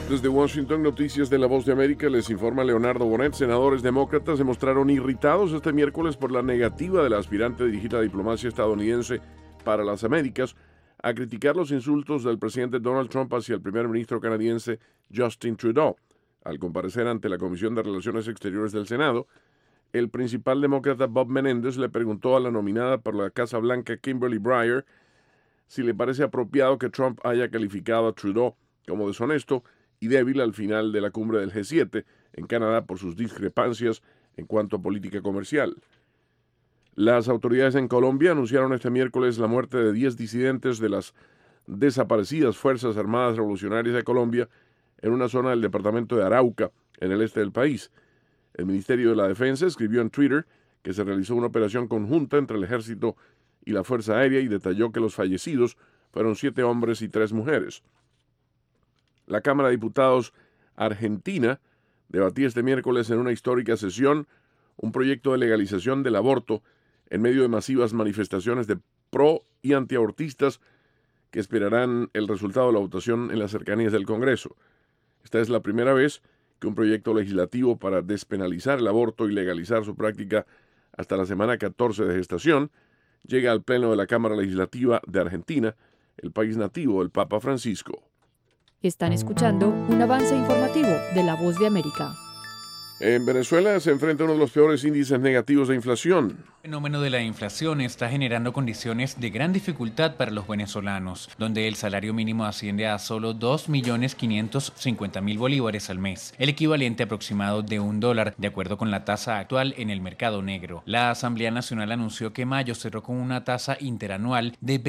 Desde Washington, Noticias de la Voz de América, les informa Leonardo Bonet. Senadores demócratas se mostraron irritados este miércoles por la negativa de la aspirante a dirigir la diplomacia estadounidense para las Américas a criticar los insultos del presidente Donald Trump hacia el primer ministro canadiense Justin Trudeau. Al comparecer ante la Comisión de Relaciones Exteriores del Senado, el principal demócrata Bob Menéndez le preguntó a la nominada por la Casa Blanca Kimberly Breyer si le parece apropiado que Trump haya calificado a Trudeau como deshonesto y débil al final de la cumbre del G7 en Canadá por sus discrepancias en cuanto a política comercial. Las autoridades en Colombia anunciaron este miércoles la muerte de 10 disidentes de las desaparecidas Fuerzas Armadas Revolucionarias de Colombia en una zona del departamento de Arauca, en el este del país. El Ministerio de la Defensa escribió en Twitter que se realizó una operación conjunta entre el Ejército y la Fuerza Aérea y detalló que los fallecidos fueron 7 hombres y 3 mujeres. La Cámara de Diputados argentina debatía este miércoles en una histórica sesión un proyecto de legalización del aborto en medio de masivas manifestaciones de pro y antiabortistas que esperarán el resultado de la votación en las cercanías del Congreso. Esta es la primera vez que un proyecto legislativo para despenalizar el aborto y legalizar su práctica hasta la semana 14 de gestación llega al Pleno de la Cámara Legislativa de Argentina, el país nativo del Papa Francisco. Están escuchando un avance informativo de La Voz de América. En Venezuela se enfrenta uno de los peores índices negativos de inflación. El fenómeno de la inflación está generando condiciones de gran dificultad para los venezolanos, donde el salario mínimo asciende a solo 2.550.000 bolívares al mes, el equivalente aproximado de $1, de acuerdo con la tasa actual en el mercado negro. La Asamblea Nacional anunció que mayo cerró con una tasa interanual de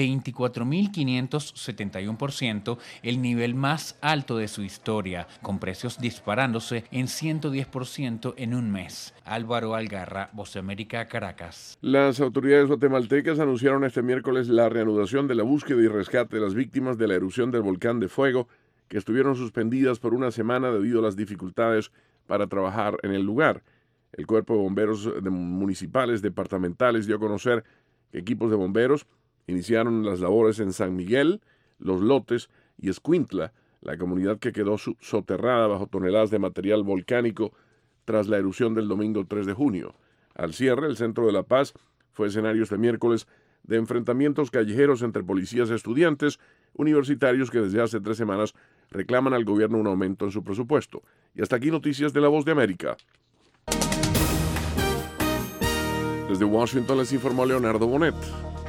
24.571%, el nivel más alto de su historia, con precios disparándose en 110% en un mes. Álvaro Algarra, Voz de América, Caracas. Las autoridades guatemaltecas anunciaron este miércoles la reanudación de la búsqueda y rescate de las víctimas de la erupción del volcán de Fuego, que estuvieron suspendidas por una semana debido a las dificultades para trabajar en el lugar. El Cuerpo de Bomberos municipales departamentales dio a conocer que equipos de bomberos iniciaron las labores en San Miguel, Los Lotes y Escuintla, la comunidad que quedó soterrada bajo toneladas de material volcánico tras la erupción del domingo 3 de junio. Al cierre, el centro de La Paz fue escenario este miércoles de enfrentamientos callejeros entre policías y estudiantes universitarios que desde hace 3 semanas reclaman al gobierno un aumento en su presupuesto. Y hasta aquí noticias de La Voz de América. Desde Washington les informó Leonardo Bonet.